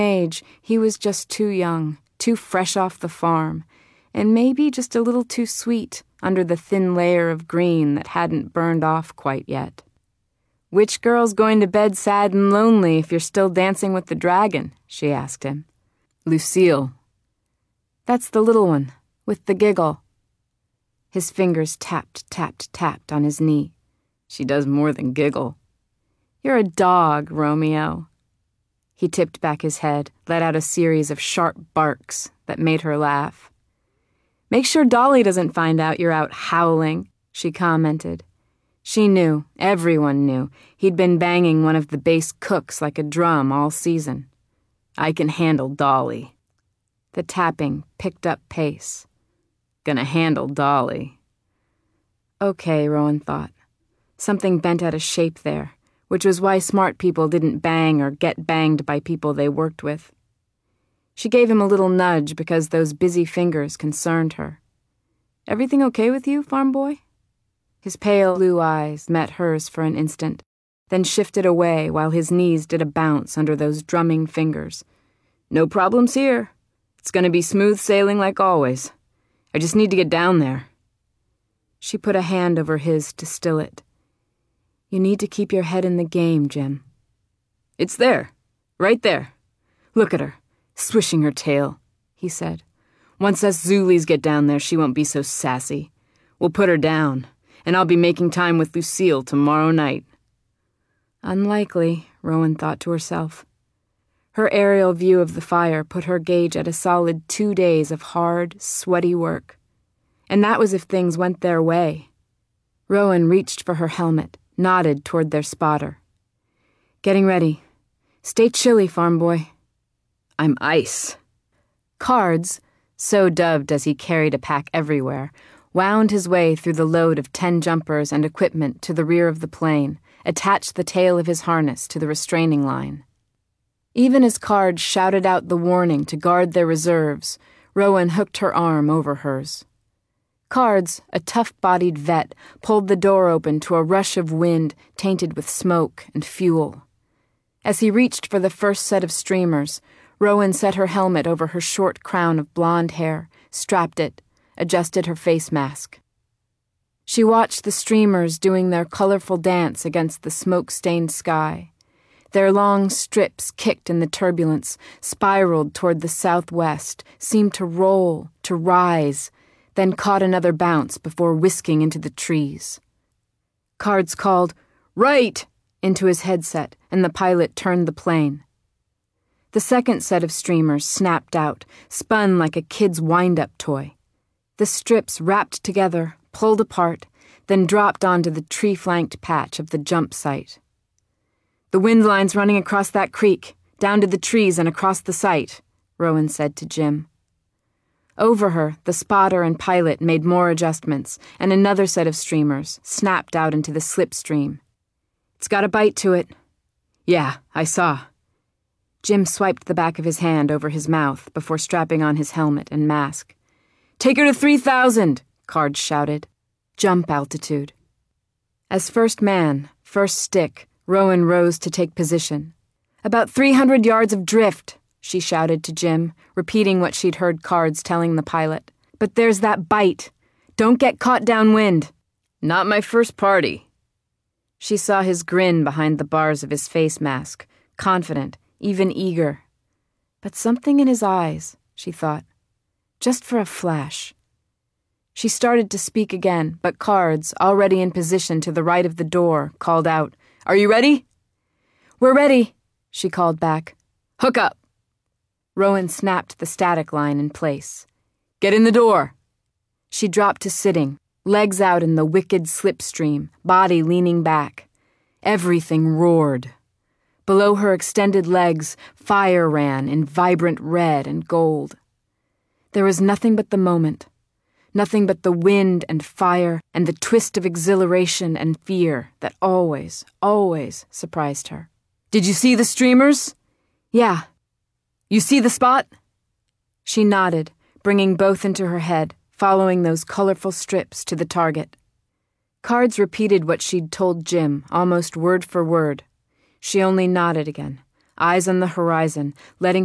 age, he was just too young, too fresh off the farm, and maybe just a little too sweet under the thin layer of green that hadn't burned off quite yet. "Which girl's going to bed sad and lonely if you're still dancing with the dragon?" she asked him. "Lucille." "That's the little one, with the giggle." His fingers tapped on his knee. "She does more than giggle." "You're a dog, Romeo." He tipped back his head, let out a series of sharp barks that made her laugh. "Make sure Dolly doesn't find out you're out howling," she commented. She knew, everyone knew, he'd been banging one of the base cooks like a drum all season. "I can handle Dolly." The tapping picked up pace. "Gonna handle Dolly." Okay, Rowan thought. Something bent out of shape there, which was why smart people didn't bang or get banged by people they worked with. She gave him a little nudge because those busy fingers concerned her. "Everything okay with you, farm boy?" His pale blue eyes met hers for an instant, then shifted away while his knees did a bounce under those drumming fingers. "No problems here. It's going to be smooth sailing like always. I just need to get down there." She put a hand over his to still it. "You need to keep your head in the game, Jim." "It's there. Right there. Look at her, swishing her tail," he said. "Once us Zulis get down there, she won't be so sassy. We'll put her down, and I'll be making time with Lucille tomorrow night." Unlikely, Rowan thought to herself. Her aerial view of the fire put her gauge at a solid 2 days of hard, sweaty work. And that was if things went their way. Rowan reached for her helmet, nodded toward their spotter. "Getting ready. Stay chilly, farm boy." "I'm ice." Cards, so dubbed as he carried a pack everywhere, wound his way through the load of 10 jumpers and equipment to the rear of the plane, attached the tail of his harness to the restraining line. Even as Cards shouted out the warning to guard their reserves, Rowan hooked her arm over hers. Cards, a tough-bodied vet, pulled the door open to a rush of wind tainted with smoke and fuel. As he reached for the first set of streamers, Rowan set her helmet over her short crown of blonde hair, strapped it, adjusted her face mask. She watched the streamers doing their colorful dance against the smoke-stained sky. Their long strips kicked in the turbulence, spiraled toward the southwest, seemed to roll, to rise, then caught another bounce before whisking into the trees. Cards called, "Right!" into his headset, and the pilot turned the plane. The second set of streamers snapped out, spun like a kid's wind-up toy. The strips wrapped together, pulled apart, then dropped onto the tree-flanked patch of the jump site. "The wind line's running across that creek, down to the trees and across the site," Rowan said to Jim. Over her, the spotter and pilot made more adjustments, and another set of streamers snapped out into the slipstream. "It's got a bite to it." "Yeah, I saw." Jim swiped the back of his hand over his mouth before strapping on his helmet and mask. "Take her to 3,000, Cards shouted. "Jump altitude." As first man, first stick, Rowan rose to take position. "About 300 yards of drift," she shouted to Jim, repeating what she'd heard Cards telling the pilot. "But there's that bite. Don't get caught downwind." "Not my first party." She saw his grin behind the bars of his face mask, confident, even eager. But something in his eyes, she thought. Just for a flash. She started to speak again, but Cards, already in position to the right of the door, called out, "Are you ready?" "We're ready," she called back. "Hook up." Rowan snapped the static line in place. "Get in the door." She dropped to sitting, legs out in the wicked slipstream, body leaning back. Everything roared. Below her extended legs, fire ran in vibrant red and gold. There was nothing but the moment, nothing but the wind and fire and the twist of exhilaration and fear that always, always surprised her. "Did you see the streamers?" "Yeah." "You see the spot?" She nodded, bringing both into her head, following those colorful strips to the target. Cards repeated what she'd told Jim, almost word for word. She only nodded again, eyes on the horizon, letting